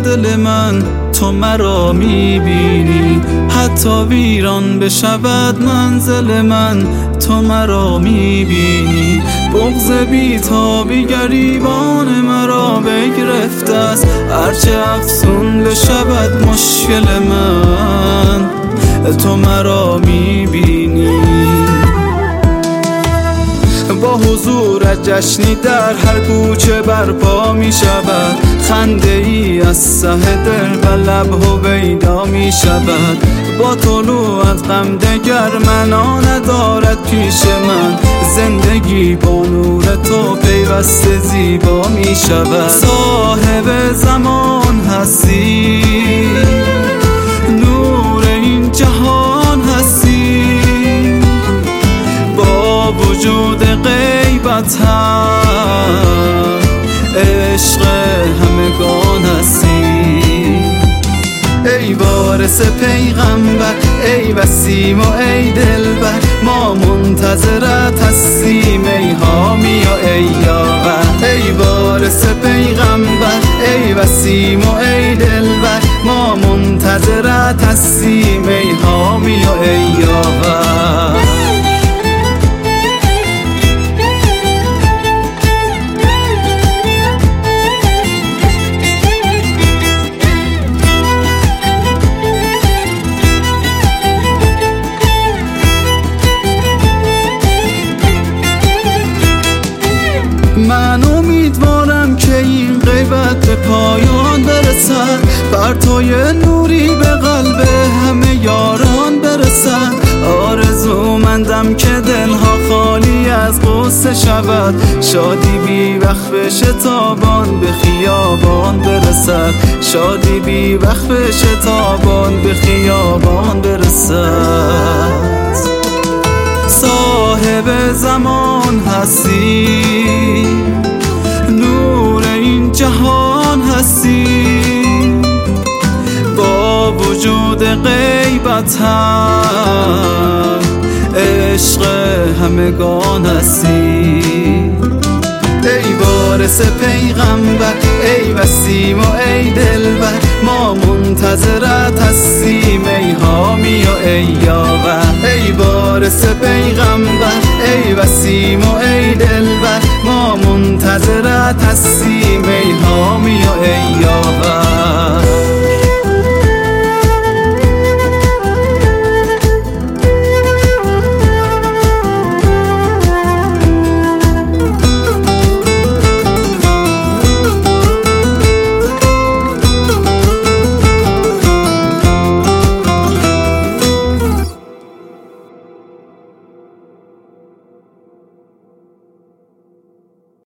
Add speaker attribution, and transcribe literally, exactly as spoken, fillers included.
Speaker 1: دل من تو مرا میبینی، حتی ویران بشود منزل من تو مرا میبینی. بغض بیتابی گریبان مرا بگرفته است، هرچه افزون بشود مشکل من تو مرا میبینی. با حضورت جشنی در هر کوچه برپا می شود، خنده ای از سه دل و لب هویدا می شود. با طلوعت غم دگر معنا ندارد پیش من، زندگی با نور تو پیوسته زیبا می شود. صاحب زمان هستی، نور این جهان هستی، با وجود غیبت هم عشق همگان هستی. ای وارث پیغمبر، ای وسیم و ای دلبر، ما منتظرت هستیم ای حامی و ای یاور. ای وارث پیغمبر، ای وسیم و ای دلبر، ما منتظرت هستیم ای حامی و ای یاور. من امیدوارم که این غیبت به پایان برسد، پرتوی نوری به قلب همه یاران برسد. آرزومندم که دلها خالی از غصه شود، شادی بی وقت به شتابان به خیابان برسد، شادی بی وقت به شتابان به خیابان برسد. صاحب زمان هستی، نور این جهان هستی، با وجود غیبت هم عشق همگان هستی. ای وارث پیغمبر، ای وسیم و ای دلبر، ما منتظرت هستیم ای حامی و ای یاور. ای وارث پیغمبر، ای وسیم و ای دلبر، ما منتظرت هستیم ای حامی و ای یاور.